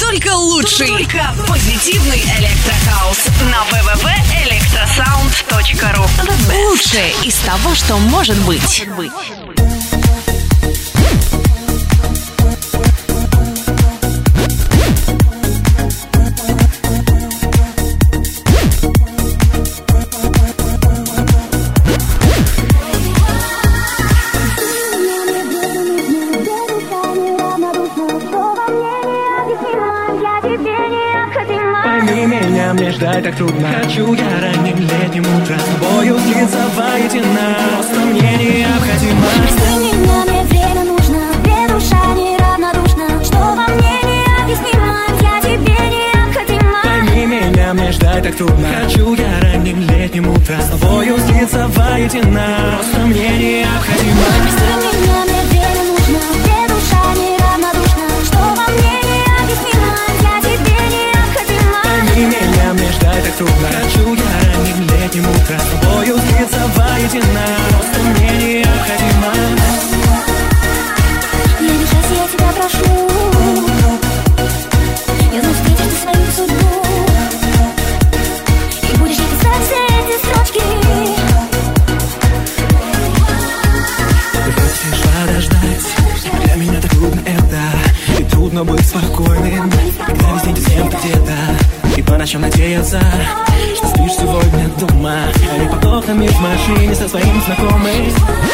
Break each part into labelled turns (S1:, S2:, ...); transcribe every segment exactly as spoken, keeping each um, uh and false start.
S1: только лучший.
S2: Только позитивный электрохаус на дабл ю дабл ю дабл ю точка электросаунд точка ру.
S1: Лучшее из того, что может быть.
S3: Мне ждать так трудно. Хочу я ранним летним утром с тобою слиться воедино. Просто мне необходимо.
S4: Прости меня, мне время нужно. Две душа неравнодушна. Что во мне необъяснимо, я тебе необходима.
S3: Пойми меня, мне ждать так трудно. Хочу я ранним летним утром с тобою слиться воедино. Просто мне необходимо.
S4: Прости меня, мне время нужно. Две душа неравнодушна. Что во мне необъяснимо, я тебе необходима.
S3: Пойми меня, мне ждать так трудно. Хочу я ранним летним утром с тобою слиться воедино. Просто мне необходимо.
S4: Не обижайся, я тебя прошу. Я знаю, встретишь ты свою судьбу. И будешь не писать все эти строчки.
S3: Ты хочешь подождать. Для меня так трудно это. И трудно быть спокойным, когда весь день ты с кем-то где-то. И по ночам надеяться, что спишь сегодня дома, а не под окнами в машине со своим знакомым.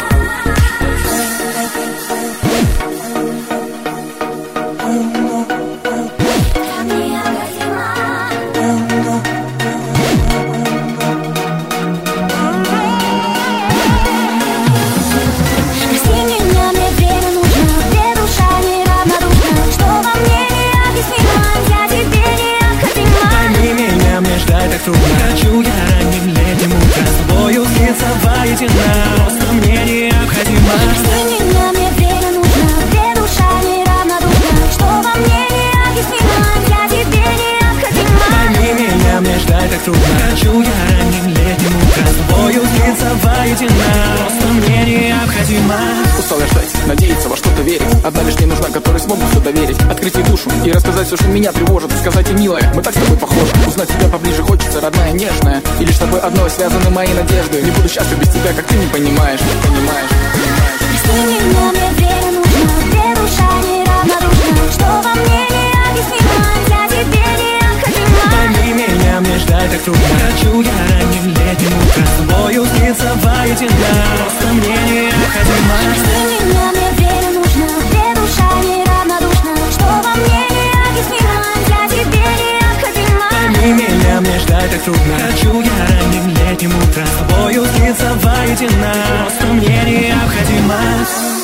S3: Хочу я ранним летним утром с тобою слиться воедино. Просто мне необходимо.
S4: Прости меня, мне время нужно. Две душа неравнодушна. Что во мне необъяснимо, я тебе необходима.
S3: Пойми меня, мне ждать так трудно. Хочу я ранним летним утром с тобою слиться воедино. Просто мне необходимо.
S5: Устал я ждать, надеяться, во что-то верить. Одна лишь не нужна, которой смогу все доверить. Открыть ей душу и рассказать все, что меня тревожит. Сказать ей, милая, мы так с тобой похожи. Узнать тебя поближе хочется, родная, нежная. И лишь с тобой одной связаны мои надежды. Не буду счастлив без тебя, как ты не понимаешь. Понимаешь, понимаешь.
S4: Прости меня, мне время нужно. Две душа неравнодушна. Что во мне необъяснимо, я тебе необходима.
S3: Пойми меня, мне ждать так трудно. Хочу я ранним летним утром с тобою слиться воедино. Просто мне необходимо.
S4: Прости меня, мне время нужно. Две душа неравнодушна. Что во мне необъяснимо, я тебе необходима.
S3: Пойми меня, мне ждать так трудно. Хочу я ранним летним утром с тобою слиться воедино. Просто мне необходимо.